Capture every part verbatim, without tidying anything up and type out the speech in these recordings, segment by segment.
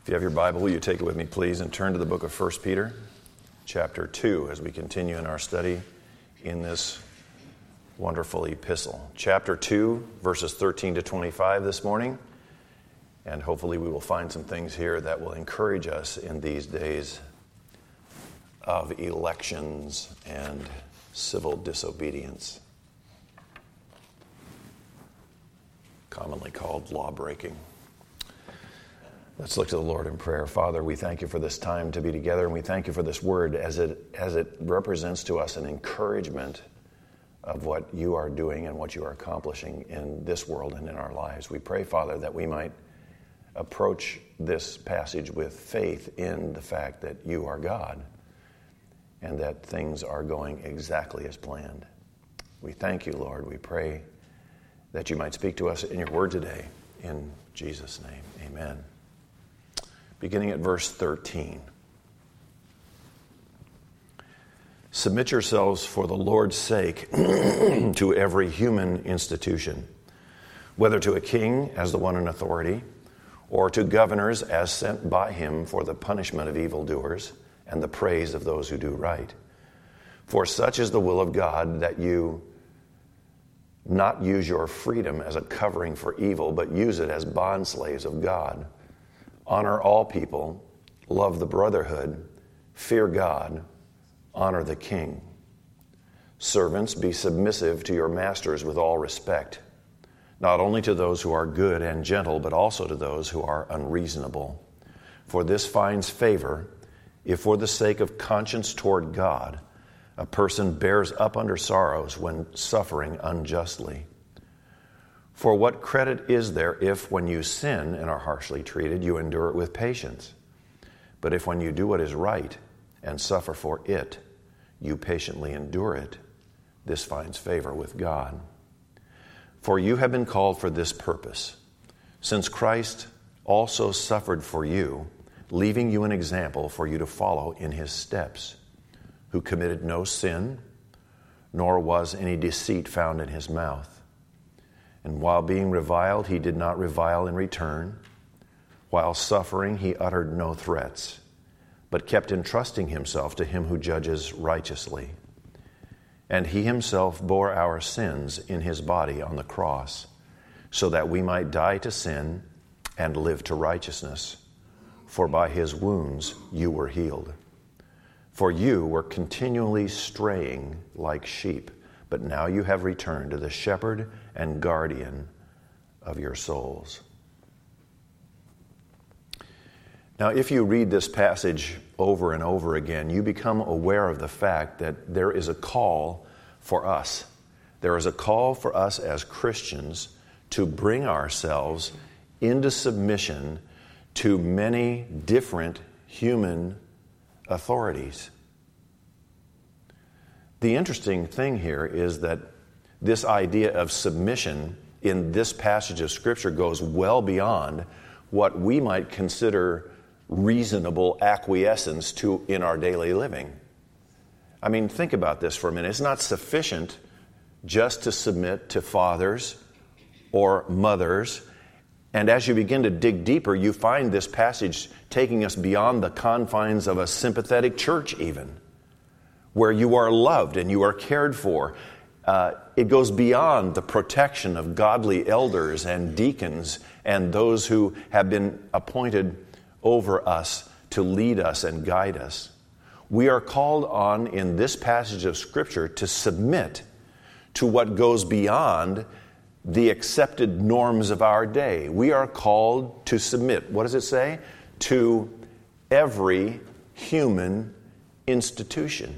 If you have your Bible, will you take it with me, please, and turn to the book of First Peter, chapter two, as we continue in our study in this wonderful epistle. Chapter two, verses thirteen to twenty-five this morning, and hopefully we will find some things here that will encourage us in these days of elections and civil disobedience, commonly called law-breaking. Let's look to the Lord in prayer. Father, we thank you for this time to be together, and we thank you for this word as it as it represents to us an encouragement of what you are doing and what you are accomplishing in this world and in our lives. We pray, Father, that we might approach this passage with faith in the fact that you are God and that things are going exactly as planned. We thank you, Lord. We pray that you might speak to us in your word today. In Jesus' name, amen. Beginning at verse thirteen. Submit yourselves for the Lord's sake to every human institution, whether to a king as the one in authority, or to governors as sent by him for the punishment of evildoers and the praise of those who do right. For such is the will of God, that you not use your freedom as a covering for evil, but use it as bondslaves of God. Honor all people, love the brotherhood, fear God, honor the king. Servants, be submissive to your masters with all respect, not only to those who are good and gentle, but also to those who are unreasonable. For this finds favor if for the sake of conscience toward God, a person bears up under sorrows when suffering unjustly. For what credit is there if, when you sin and are harshly treated, you endure it with patience? But if when you do what is right and suffer for it, you patiently endure it, this finds favor with God. For you have been called for this purpose, since Christ also suffered for you, leaving you an example for you to follow in his steps, who committed no sin, nor was any deceit found in his mouth. And while being reviled, he did not revile in return. While suffering, he uttered no threats, but kept entrusting himself to him who judges righteously. And he himself bore our sins in his body on the cross, so that we might die to sin and live to righteousness. For by his wounds you were healed. For you were continually straying like sheep, but now you have returned to the shepherd and guardian of your souls. Now, if you read this passage over and over again, you become aware of the fact that there is a call for us. There is a call for us as Christians to bring ourselves into submission to many different human authorities. The interesting thing here is that this idea of submission in this passage of Scripture goes well beyond what we might consider reasonable acquiescence to in our daily living. I mean, think about this for a minute. It's not sufficient just to submit to fathers or mothers. And as you begin to dig deeper, you find this passage taking us beyond the confines of a sympathetic church even, where you are loved and you are cared for. Uh, it goes beyond the protection of godly elders and deacons and those who have been appointed over us to lead us and guide us. We are called on in this passage of Scripture to submit to what goes beyond the accepted norms of our day. We are called to submit, what does it say? To every human institution.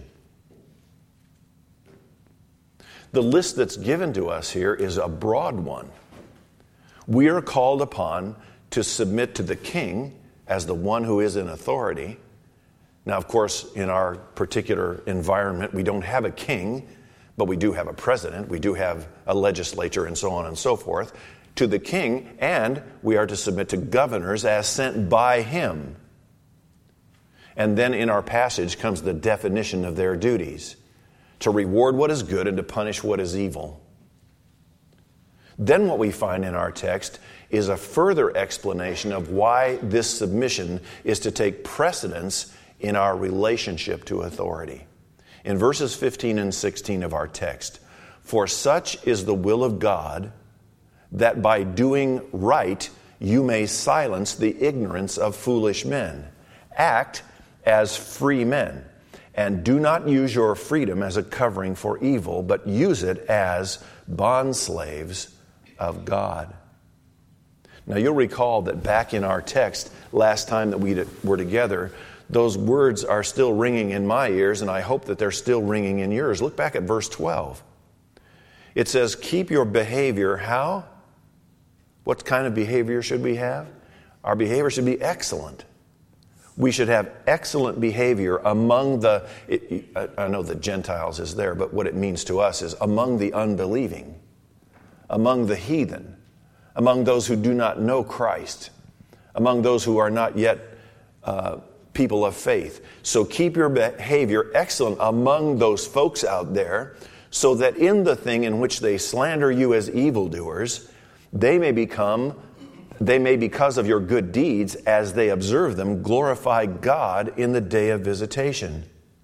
The list that's given to us here is a broad one. We are called upon to submit to the king as the one who is in authority. Now, of course, in our particular environment, we don't have a king, but we do have a president, we do have a legislature, and so on and so forth, to the king, and we are to submit to governors as sent by him. And then in our passage comes the definition of their duties: to reward what is good and to punish what is evil. Then what we find in our text is a further explanation of why this submission is to take precedence in our relationship to authority. In verses fifteen and sixteen of our text, "For such is the will of God, that by doing right you may silence the ignorance of foolish men. Act as free men, and do not use your freedom as a covering for evil, but use it as bondslaves of God." Now you'll recall that back in our text, last time that we were together, those words are still ringing in my ears, and I hope that they're still ringing in yours. Look back at verse twelve. It says, keep your behavior, how? What kind of behavior should we have? Our behavior should be excellent. We should have excellent behavior among the, it, I know the Gentiles is there, but what it means to us is among the unbelieving, among the heathen, among those who do not know Christ, among those who are not yet uh, people of faith. So keep your behavior excellent among those folks out there, so that in the thing in which they slander you as evildoers, they may become, they may, because of your good deeds, as they observe them, glorify God in the day of visitation.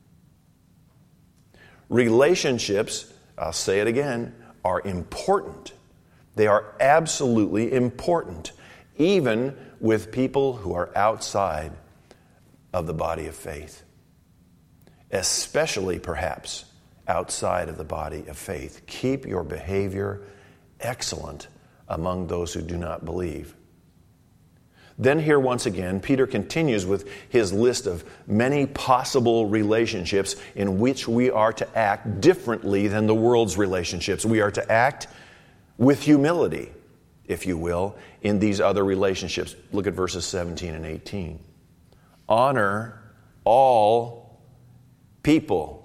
Relationships, I'll say it again, are important. They are absolutely important, even with people who are outside of the body of faith. Especially, perhaps, outside of the body of faith. Keep your behavior excellent among those who do not believe. Then here once again, Peter continues with his list of many possible relationships in which we are to act differently than the world's relationships. We are to act with humility, if you will, in these other relationships. Look at verses seventeen and eighteen. Honor all people.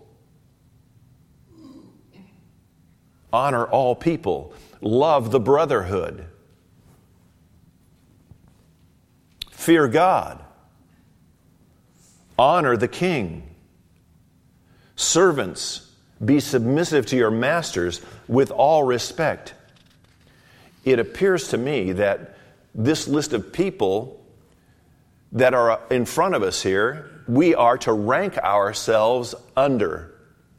Honor all people. Love the brotherhood. Fear God. Honor the king. Servants, be submissive to your masters with all respect. It appears to me that this list of people that are in front of us here, we are to rank ourselves under.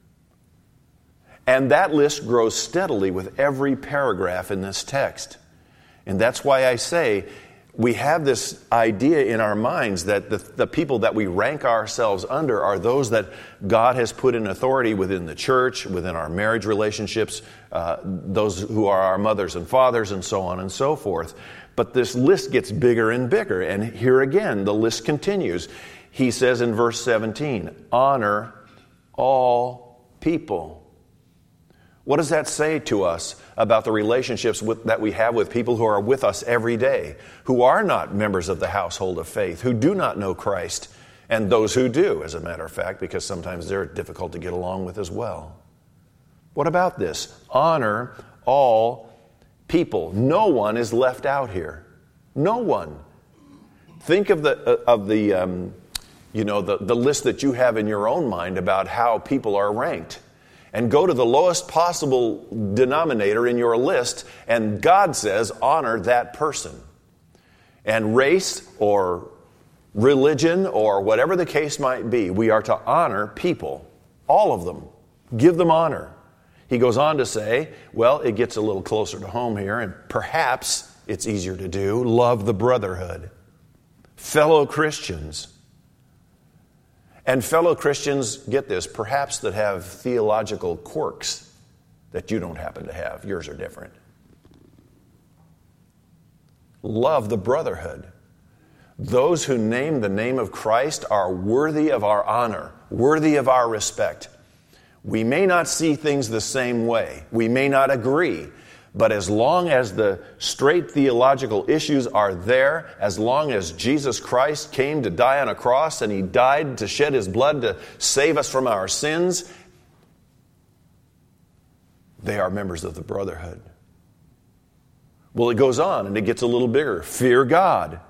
And that list grows steadily with every paragraph in this text. And that's why I say we have this idea in our minds that the, the people that we rank ourselves under are those that God has put in authority within the church, within our marriage relationships, uh, those who are our mothers and fathers, and so on and so forth. But this list gets bigger and bigger. And here again, the list continues. He says in verse seventeen, honor all people. What does that say to us about the relationships with, that we have with people who are with us every day, who are not members of the household of faith, who do not know Christ, and those who do, as a matter of fact, because sometimes they're difficult to get along with as well? What about this? Honor all people. No one is left out here. No one. Think of the of the um, you know the, the list that you have in your own mind about how people are ranked. And go to the lowest possible denominator in your list, and God says, honor that person. And race or religion or whatever the case might be, we are to honor people, all of them. Give them honor. He goes on to say, well, it gets a little closer to home here, and perhaps it's easier to do. Love the brotherhood. Fellow Christians. And fellow Christians, get this, perhaps that have theological quirks that you don't happen to have. Yours are different. Love the brotherhood. Those who name the name of Christ are worthy of our honor, worthy of our respect. We may not see things the same way. We may not agree. But as long as the straight theological issues are there, as long as Jesus Christ came to die on a cross and He died to shed His blood to save us from our sins, they are members of the brotherhood. Well, it goes on and it gets a little bigger. Fear God.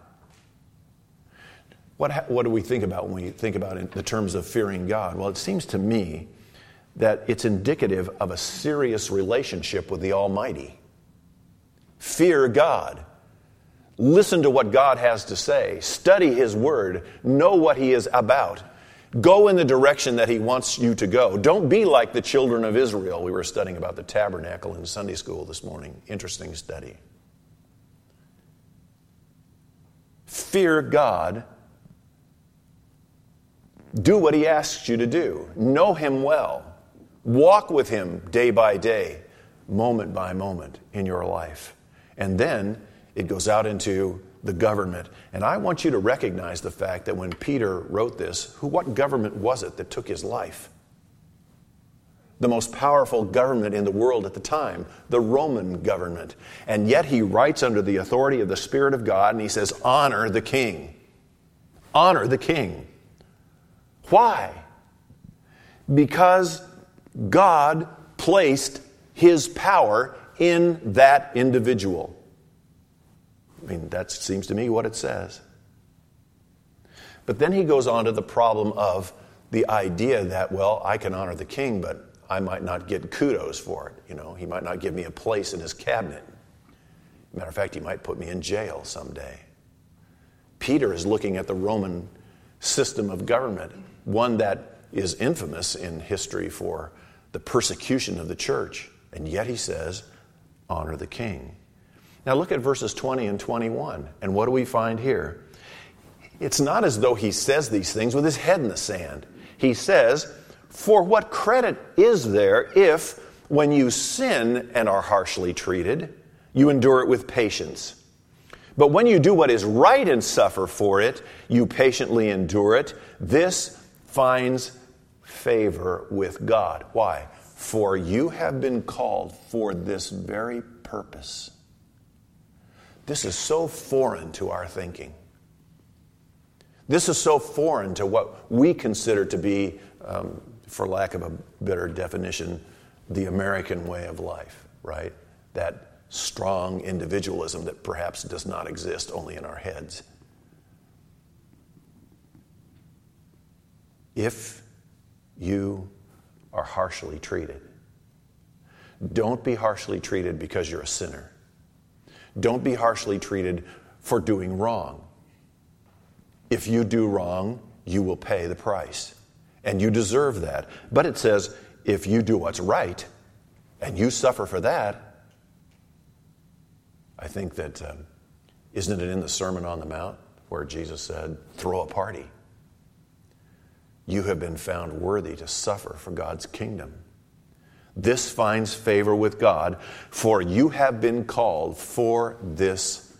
What, what do we think about when we think about it in the terms of fearing God? Well, it seems to me that it's indicative of a serious relationship with the Almighty. Fear God. Listen to what God has to say. Study His Word. Know what He is about. Go in the direction that He wants you to go. Don't be like the children of Israel. We were studying about the tabernacle in Sunday school this morning. Interesting study. Fear God. Do what He asks you to do. Know Him well. Walk with Him day by day, moment by moment in your life. And then it goes out into the government. And I want you to recognize the fact that when Peter wrote this, who, what government was it that took his life? The most powerful government in the world at the time, the Roman government. And yet he writes under the authority of the Spirit of God, and he says, honor the king. Honor the king. Why? Because God placed His power in that individual. I mean, that seems to me what it says. But then he goes on to the problem of the idea that, well, I can honor the king, but I might not get kudos for it. You know, he might not give me a place in his cabinet. Matter of fact, he might put me in jail someday. Peter is looking at the Roman system of government, one that is infamous in history for the persecution of the church. And yet he says, honor the king. Now look at verses twenty and twenty-one. And what do we find here? It's not as though he says these things with his head in the sand. He says, for what credit is there if, when you sin and are harshly treated, you endure it with patience? But when you do what is right and suffer for it, you patiently endure it. This finds favor with God. Why? For you have been called for this very purpose. This is so foreign to our thinking. This is so foreign to what we consider to be, um, for lack of a better definition, the American way of life, right? That strong individualism that perhaps does not exist only in our heads. If you are harshly treated, don't be harshly treated because you're a sinner. Don't be harshly treated for doing wrong. If you do wrong, you will pay the price. And you deserve that. But it says, if you do what's right, and you suffer for that, I think that, um, isn't it in the Sermon on the Mount where Jesus said, throw a party? You have been found worthy to suffer for God's kingdom. This finds favor with God, for you have been called for this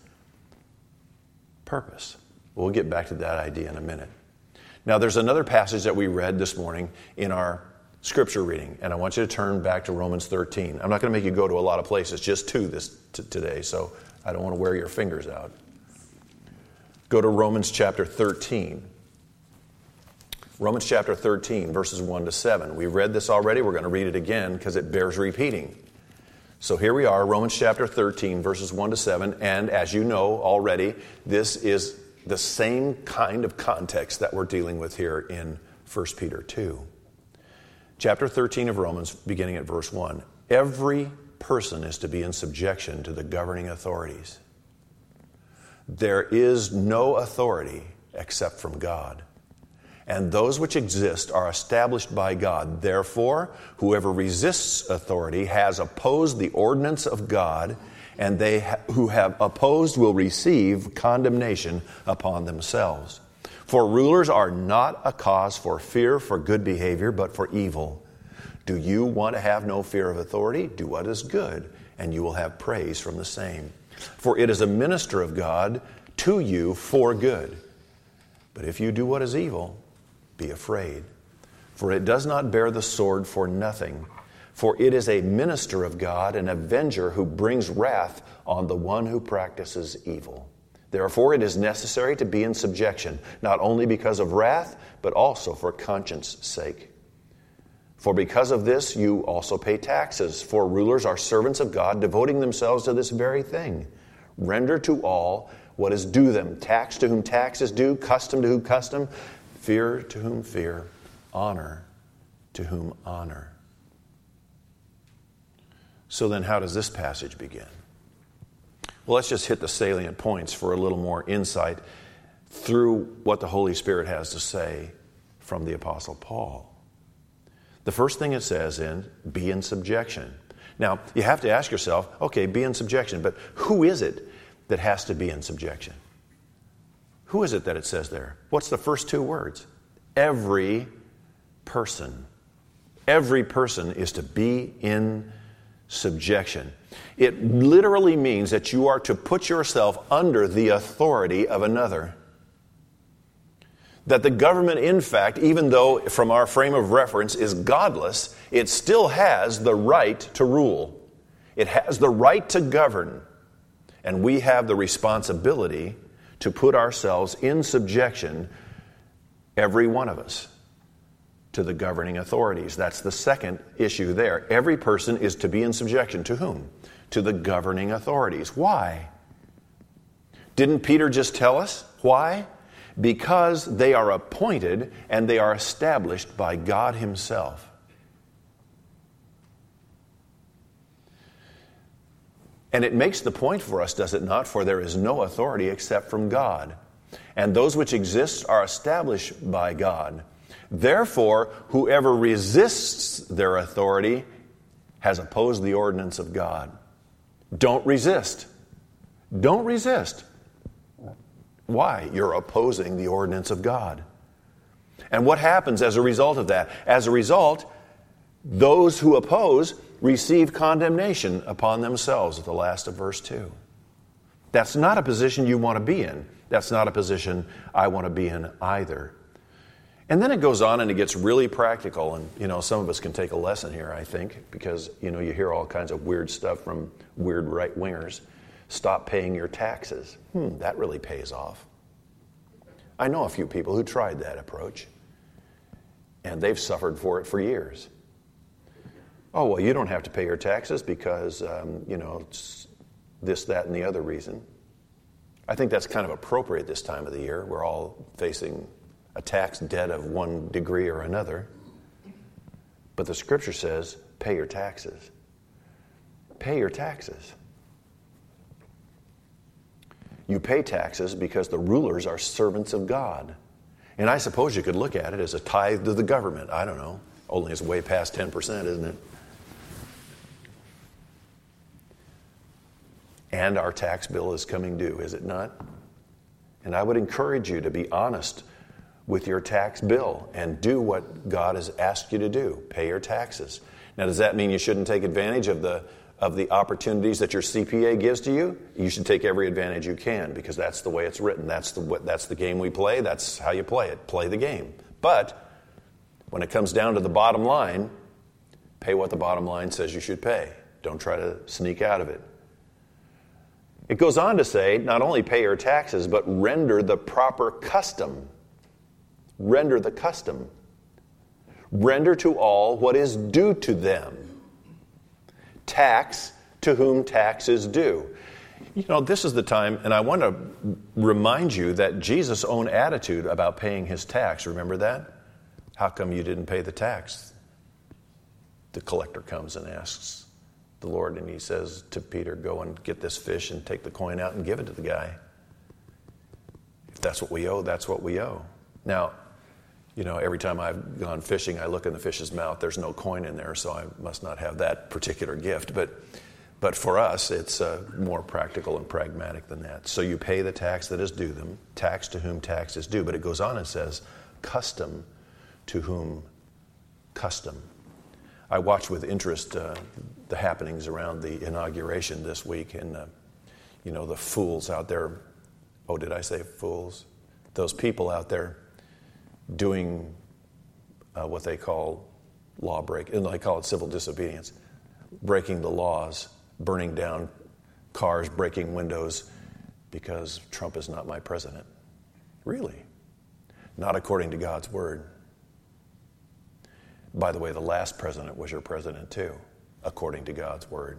purpose. We'll get back to that idea in a minute. Now, there's another passage that we read this morning in our scripture reading, and I want you to turn back to Romans thirteen. I'm not going to make you go to a lot of places, just two this t- today, so I don't want to wear your fingers out. Go to Romans chapter thirteen. Romans chapter thirteen, verses one to seven. We read this already. We're going to read it again because it bears repeating. So here we are, Romans chapter thirteen, verses one to seven. And as you know already, this is the same kind of context that we're dealing with here in First Peter two. Chapter thirteen of Romans, beginning at verse one. Every person is to be in subjection to the governing authorities. There is no authority except from God. And those which exist are established by God. Therefore, whoever resists authority has opposed the ordinance of God, and they ha- who have opposed will receive condemnation upon themselves. For rulers are not a cause for fear for good behavior, but for evil. Do you want to have no fear of authority? Do what is good, and you will have praise from the same. For it is a minister of God to you for good. But if you do what is evil, be afraid, for it does not bear the sword for nothing. For it is a minister of God, an avenger who brings wrath on the one who practices evil. Therefore it is necessary to be in subjection, not only because of wrath, but also for conscience' sake. For because of this you also pay taxes, for rulers are servants of God, devoting themselves to this very thing. Render to all what is due them, tax to whom tax is due, custom to whom custom, fear to whom fear, honor to whom honor. So then how does this passage begin? Well, let's just hit the salient points for a little more insight through what the Holy Spirit has to say from the Apostle Paul. The first thing it says in, be in subjection. Now, you have to ask yourself, okay, be in subjection, but who is it that has to be in subjection? Who is it that it says there? What's the first two words? Every person. Every person is to be in subjection. It literally means that you are to put yourself under the authority of another. That the government, in fact, even though from our frame of reference is godless, it still has the right to rule. It has the right to govern. And we have the responsibility to put ourselves in subjection, every one of us, to the governing authorities. That's the second issue there. Every person is to be in subjection to whom? To the governing authorities. Why? Didn't Peter just tell us why? Because they are appointed and they are established by God Himself. And it makes the point for us, does it not? For there is no authority except from God. And those which exist are established by God. Therefore, whoever resists their authority has opposed the ordinance of God. Don't resist. Don't resist. Why? You're opposing the ordinance of God. And what happens as a result of that? As a result, those who oppose receive condemnation upon themselves at the last of verse two. That's not a position you want to be in. That's not a position I want to be in either. And then it goes on and it gets really practical. And, you know, some of us can take a lesson here, I think, because, you know, you hear all kinds of weird stuff from weird right-wingers. Stop paying your taxes. Hmm, that really pays off. I know a few people who tried that approach, and they've suffered for it for years. Oh, well, you don't have to pay your taxes because, um, you know, it's this, that, and the other reason. I think that's kind of appropriate this time of the year. We're all facing a tax debt of one degree or another. But the Scripture says, pay your taxes. Pay your taxes. You pay taxes because the rulers are servants of God. And I suppose you could look at it as a tithe to the government. I don't know. Only it's way past ten percent, isn't it? And our tax bill is coming due, is it not? And I would encourage you to be honest with your tax bill and do what God has asked you to do. Pay your taxes. Now, does that mean you shouldn't take advantage of the of the opportunities that your C P A gives to you? You should take every advantage you can, because that's the way it's written. That's the that's the game we play. That's how you play it. Play the game. But when it comes down to the bottom line, pay what the bottom line says you should pay. Don't try to sneak out of it. It goes on to say, not only pay your taxes, but render the proper custom. Render the custom. Render to all what is due to them. Tax to whom tax is due. You know, this is the time, and I want to remind you that Jesus' own attitude about paying his tax, remember that? How come you didn't pay the tax? The collector comes and asks the Lord, and he says to Peter, go and get this fish and take the coin out and give it to the guy. If that's what we owe, that's what we owe. Now, you know, every time I've gone fishing, I look in the fish's mouth. There's no coin in there, so I must not have that particular gift. But but for us, it's uh, more practical and pragmatic than that. So you pay the tax that is due them, tax to whom tax is due. But it goes on and says, custom to whom custom. I watched with interest uh, the happenings around the inauguration this week. And, uh, you know, the fools out there. Oh, did I say fools? Those people out there doing uh, what they call law break, and they call it civil disobedience, breaking the laws, burning down cars, breaking windows, because Trump is not my president. Really? Not according to God's word. By the way, the last president was your president too, according to God's word.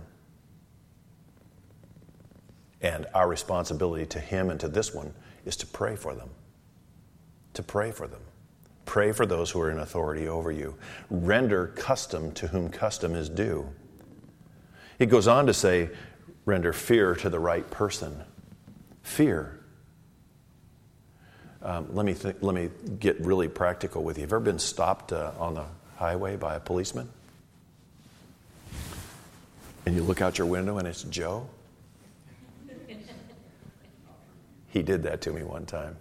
And our responsibility to him and to this one is to pray for them. To pray for them. Pray for those who are in authority over you. Render custom to whom custom is due. It goes on to say, render fear to the right person. Fear. Um, let me th- let me get really practical with you. Have you ever been stopped uh, on the highway by a policeman? And you look out your window and it's Joe? He did that to me one time.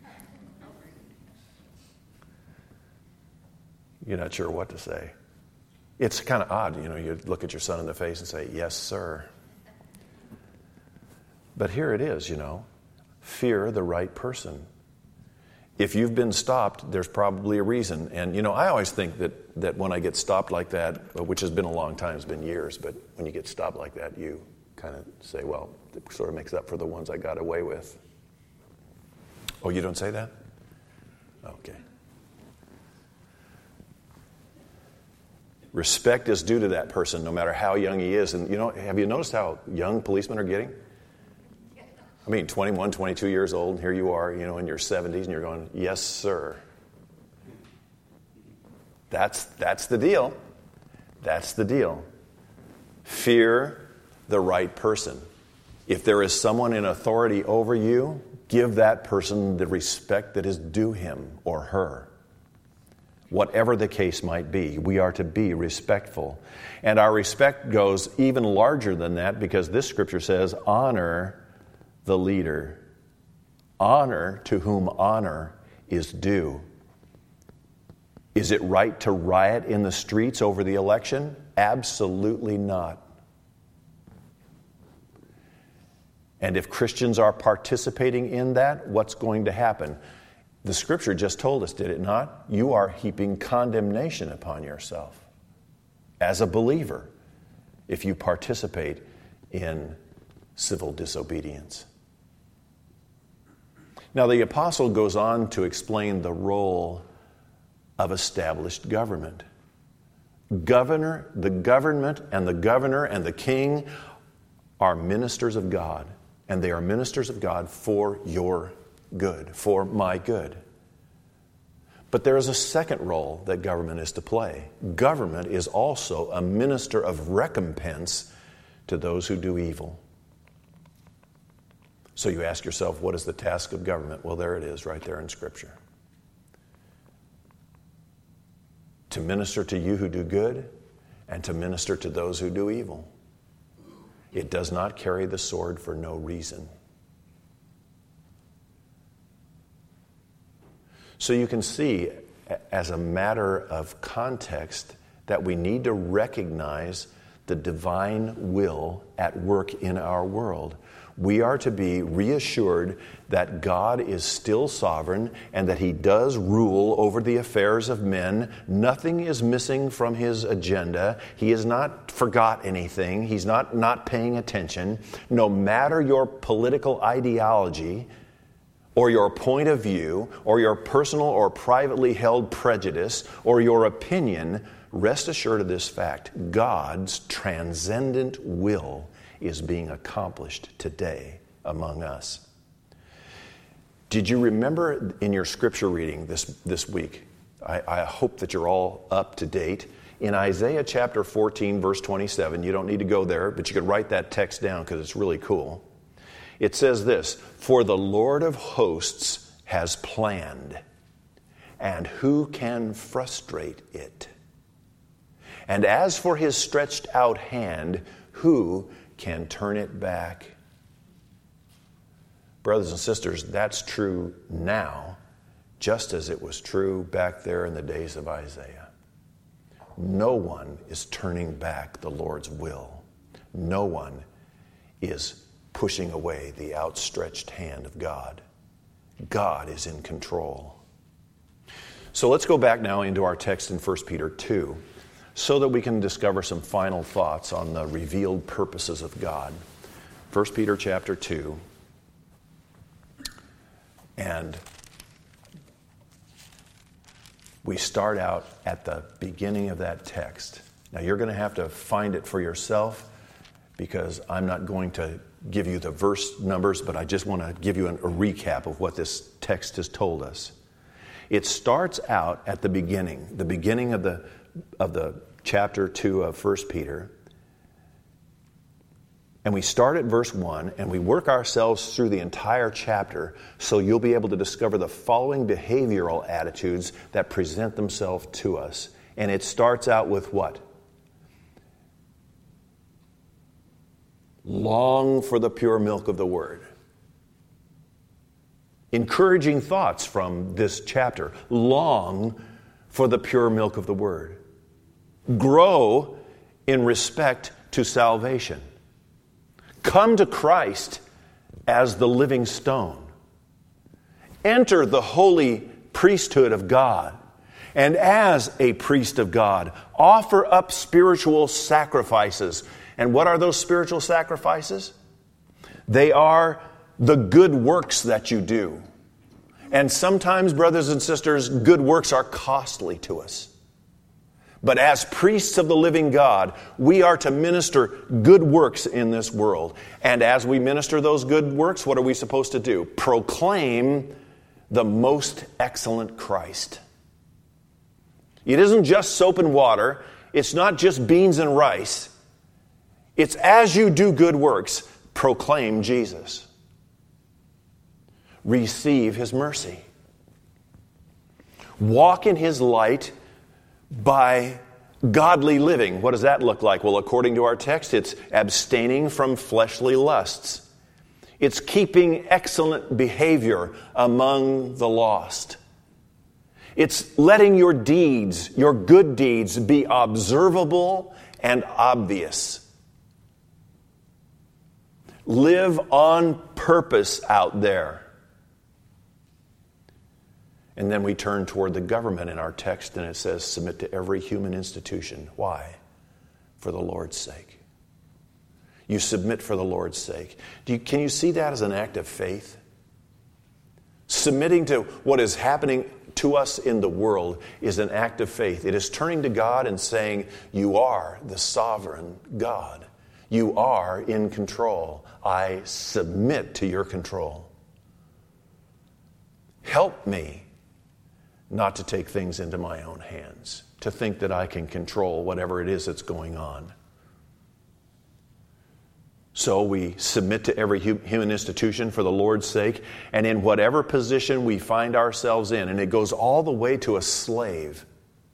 You're not sure what to say. It's kind of odd, you know, you look at your son in the face and say, "Yes, sir." But here it is, you know, fear the right person. If you've been stopped, there's probably a reason. And, you know, I always think that, that when I get stopped like that, which has been a long time, it's been years, but when you get stopped like that, you kind of say, well, it sort of makes up for the ones I got away with. Oh, you don't say that? Okay. Respect is due to that person, no matter how young he is. And, you know, have you noticed how young policemen are getting? I mean, twenty-one, twenty-two years old, and here you are, you know, in your seventies, and you're going, "Yes, sir." That's, that's the deal. That's the deal. Fear the right person. If there is someone in authority over you, give that person the respect that is due him or her. Whatever the case might be, we are to be respectful. And our respect goes even larger than that, because this scripture says, honor the leader. Honor to whom honor is due. Is it right to riot in the streets over the election? Absolutely not. And if Christians are participating in that, what's going to happen? The scripture just told us, did it not? You are heaping condemnation upon yourself as a believer if you participate in civil disobedience. Now, the apostle goes on to explain the role of established government. Governor, the government and the governor and the king are ministers of God, and they are ministers of God for your good, for my good. But there is a second role that government is to play. Government is also a minister of recompense to those who do evil. So you ask yourself, what is the task of government? Well, there it is, right there in Scripture. To minister to you who do good, and to minister to those who do evil. It does not carry the sword for no reason. So you can see, as a matter of context, that we need to recognize the divine will at work in our world. We are to be reassured that God is still sovereign and that He does rule over the affairs of men. Nothing is missing from His agenda. He has not forgot anything. He's not not paying attention. No matter your political ideology or your point of view or your personal or privately held prejudice or your opinion, rest assured of this fact: God's transcendent will is being accomplished today among us. Did you remember in your scripture reading this, this week? I, I hope that you're all up to date. In Isaiah chapter fourteen, verse twenty-seven, you don't need to go there, but you could write that text down because it's really cool. It says this: "For the Lord of hosts has planned, and who can frustrate it? And as for His stretched out hand, who can turn it back?" Brothers and sisters, that's true now, just as it was true back there in the days of Isaiah. No one is turning back the Lord's will. No one is pushing away the outstretched hand of God. God is in control. So let's go back now into our text in First Peter two, so that we can discover some final thoughts on the revealed purposes of God. First Peter chapter two. And we start out at the beginning of that text. Now you're going to have to find it for yourself, because I'm not going to give you the verse numbers, but I just want to give you an, a recap of what this text has told us. It starts out at the beginning, the beginning of the of the chapter two of First Peter. And we start at verse one, and we work ourselves through the entire chapter, so you'll be able to discover the following behavioral attitudes that present themselves to us. And it starts out with what? Long for the pure milk of the Word. Encouraging thoughts from this chapter. Long for the pure milk of the Word. Grow in respect to salvation. Come to Christ as the living stone. Enter the holy priesthood of God. And as a priest of God, offer up spiritual sacrifices. And what are those spiritual sacrifices? They are the good works that you do. And sometimes, brothers and sisters, good works are costly to us. But as priests of the living God, we are to minister good works in this world. And as we minister those good works, what are we supposed to do? Proclaim the most excellent Christ. It isn't just soap and water. It's not just beans and rice. It's as you do good works, proclaim Jesus. Receive His mercy. Walk in His light by godly living. What does that look like? Well, according to our text, it's abstaining from fleshly lusts. It's keeping excellent behavior among the lost. It's letting your deeds, your good deeds, be observable and obvious. Live on purpose out there. And then we turn toward the government in our text, and it says, submit to every human institution. Why? For the Lord's sake. You submit for the Lord's sake. Do you, can you see that as an act of faith? Submitting to what is happening to us in the world is an act of faith. It is turning to God and saying, you are the sovereign God. You are in control. I submit to your control. Help me not to take things into my own hands, to think that I can control whatever it is that's going on. So we submit to every human institution for the Lord's sake, and in whatever position we find ourselves in, and it goes all the way to a slave.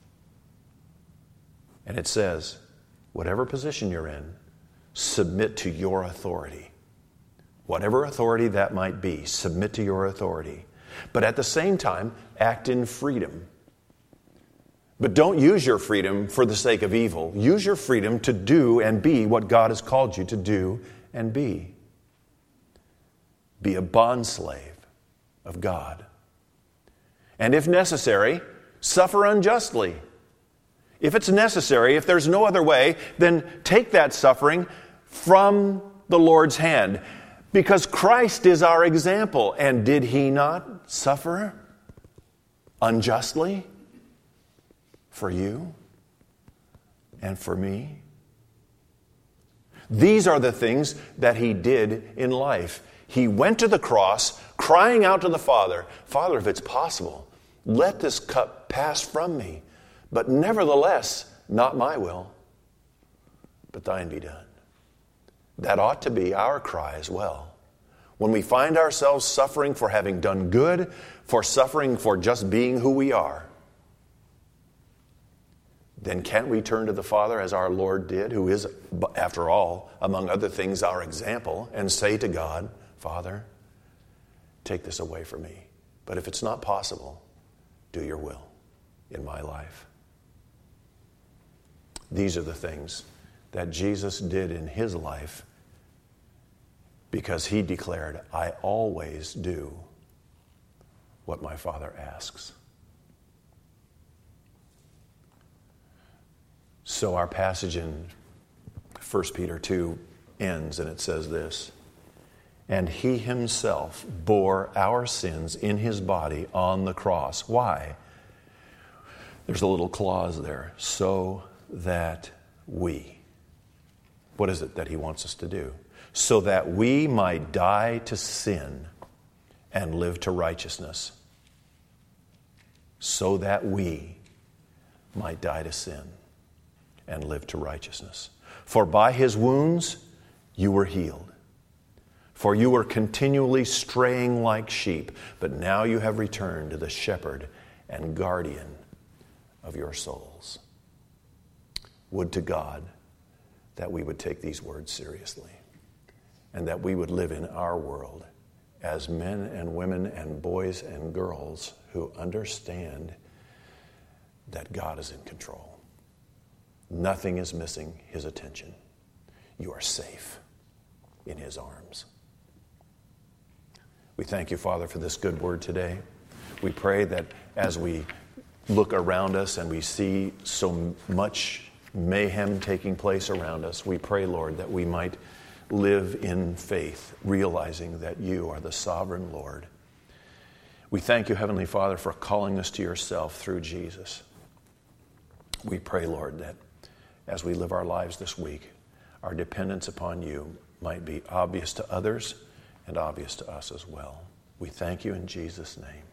And it says, whatever position you're in, submit to your authority. Whatever authority that might be, submit to your authority. But at the same time, act in freedom. But don't use your freedom for the sake of evil. Use your freedom to do and be what God has called you to do and be. Be a bondslave of God. And if necessary, suffer unjustly. If it's necessary, if there's no other way, then take that suffering from the Lord's hand. Because Christ is our example. And did He not suffer unjustly for you and for me? These are the things that He did in life. He went to the cross crying out to the Father, Father, if it's possible, let this cup pass from me. But nevertheless, not my will, but thine be done. That ought to be our cry as well. When we find ourselves suffering for having done good, for suffering for just being who we are, then can't we turn to the Father as our Lord did, who is, after all, among other things, our example, and say to God, Father, take this away from me. But if it's not possible, do your will in my life. These are the things that Jesus did in His life because He declared, I always do what my Father asks. So our passage in First Peter two ends, and it says this, and He Himself bore our sins in His body on the cross. Why? There's a little clause there. So that we. What is it that He wants us to do? So that we might die to sin and live to righteousness. So that we might die to sin and live to righteousness. For by His wounds you were healed. For you were continually straying like sheep, but now you have returned to the shepherd and guardian of your souls. Would to God that we would take these words seriously and that we would live in our world as men and women and boys and girls who understand that God is in control. Nothing is missing his attention. You are safe in his arms. We thank you, Father, for this good word today. We pray that as we look around us and we see so much mayhem taking place around us, we pray, Lord, that we might live in faith, realizing that you are the sovereign Lord. We thank you, Heavenly Father, for calling us to yourself through Jesus. We pray, Lord, that as we live our lives this week, our dependence upon you might be obvious to others and obvious to us as well. We thank you in Jesus' name.